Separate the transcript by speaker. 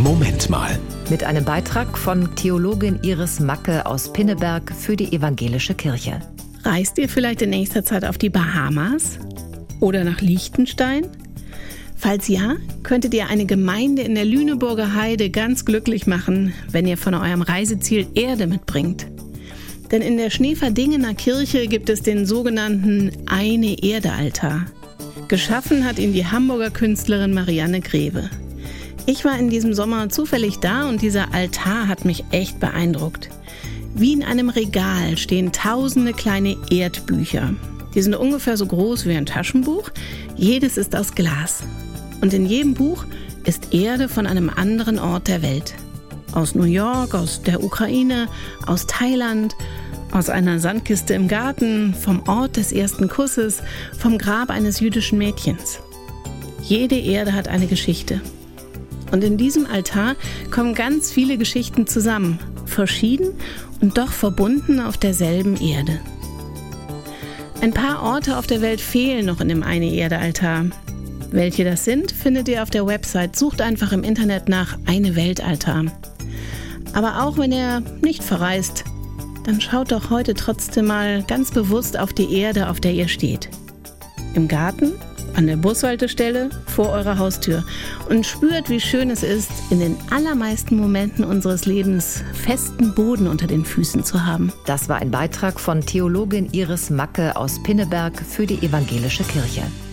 Speaker 1: Moment mal.
Speaker 2: Mit einem Beitrag von Theologin Iris Macke aus Pinneberg für die Evangelische Kirche.
Speaker 3: Reist ihr vielleicht in nächster Zeit auf die Bahamas? Oder nach Liechtenstein? Falls ja, könntet ihr eine Gemeinde in der Lüneburger Heide ganz glücklich machen, wenn ihr von eurem Reiseziel Erde mitbringt. Denn in der Schneeverdingener Kirche gibt es den sogenannten Eine-Erde-Altar. Geschaffen hat ihn die Hamburger Künstlerin Marianne Greve. Ich war in diesem Sommer zufällig da und dieser Altar hat mich echt beeindruckt. Wie in einem Regal stehen tausende kleine Erdbücher. Die sind ungefähr so groß wie ein Taschenbuch. Jedes ist aus Glas. Und in jedem Buch ist Erde von einem anderen Ort der Welt. Aus New York, aus der Ukraine, aus Thailand, aus einer Sandkiste im Garten, vom Ort des ersten Kusses, vom Grab eines jüdischen Mädchens. Jede Erde hat eine Geschichte. Und in diesem Altar kommen ganz viele Geschichten zusammen, verschieden und doch verbunden auf derselben Erde. Ein paar Orte auf der Welt fehlen noch in dem Eine-Erde-Altar. Welche das sind, findet ihr auf der Website. Sucht einfach im Internet nach Eine-Welt-Altar. Aber auch wenn ihr nicht verreist, dann schaut doch heute trotzdem mal ganz bewusst auf die Erde, auf der ihr steht. Im Garten, an der Bushaltestelle, vor eurer Haustür und spürt, wie schön es ist, in den allermeisten Momenten unseres Lebens festen Boden unter den Füßen zu haben.
Speaker 2: Das war ein Beitrag von Theologin Iris Macke aus Pinneberg für die Evangelische Kirche.